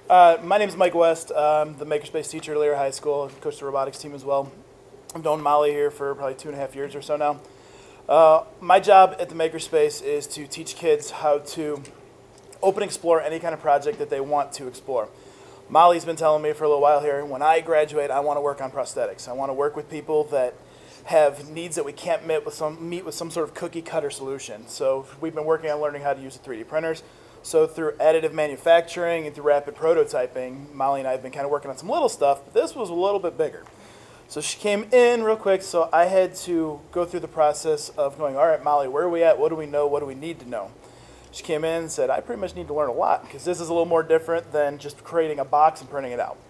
My name is Mike West. I'm the Makerspace teacher at Elyria High School. I coach the robotics team as well. I've known Molly here for probably 2.5 years or so now. My job at the Makerspace is to teach kids how to open explore any kind of project that they want to explore. Molly's been telling me for a little while here, when I graduate, I want to work on prosthetics. I want to work with people that have needs that we can't meet with some sort of cookie cutter solution. So we've been working on learning how to use the 3D printers. So through additive manufacturing and through rapid prototyping, Molly and I have been kind of working on some little stuff, but this was a little bit bigger. So she came in real quick, so I had to go through the process of going, all right, Molly, where are we at? What do we know? What do we need to know? She came in and said, I pretty much need to learn a lot because this is a little more different than just creating a box and printing it out.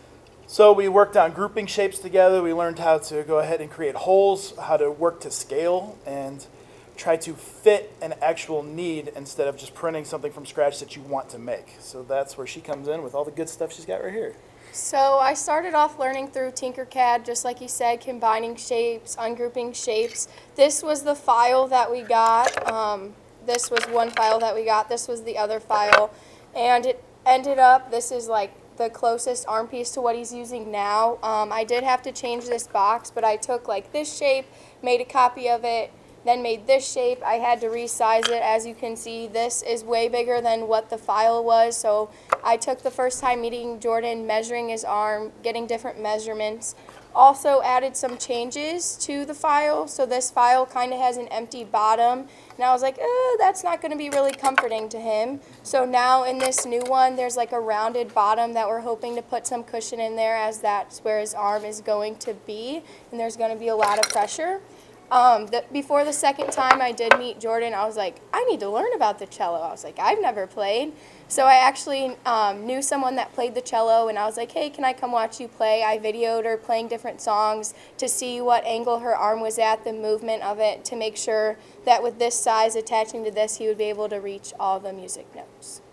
So we worked on grouping shapes together. We learned how to go ahead and create holes, how to work to scale, and try to fit an actual need instead of just printing something from scratch that you want to make. So that's where she comes in with all the good stuff she's got right here. So I started off learning through Tinkercad, just like you said, combining shapes, ungrouping shapes. This was the file that we got. This was one file that we got. This was the other file. And it ended up, this is like the closest arm piece to what he's using now. I did have to change this box, but I took like this shape, made a copy of it, then made this shape. I had to resize it. As you can see, this is way bigger than what the file was. So I took the first time meeting Jordan, measuring his arm, getting different measurements. Also added some changes to the file. So this file kind of has an empty bottom. And I was like, that's not going to be really comforting to him. So now in this new one, there's like a rounded bottom that we're hoping to put some cushion in there, as that's where his arm is going to be. And there's going to be a lot of pressure. Before the second time I did meet Jordan, I was like, I need to learn about the cello. I was like, I've never played. So I actually knew someone that played the cello, and I was like, hey, can I come watch you play? I videoed her playing different songs to see what angle her arm was at, the movement of it, to make sure that with this size attaching to this, he would be able to reach all the music notes.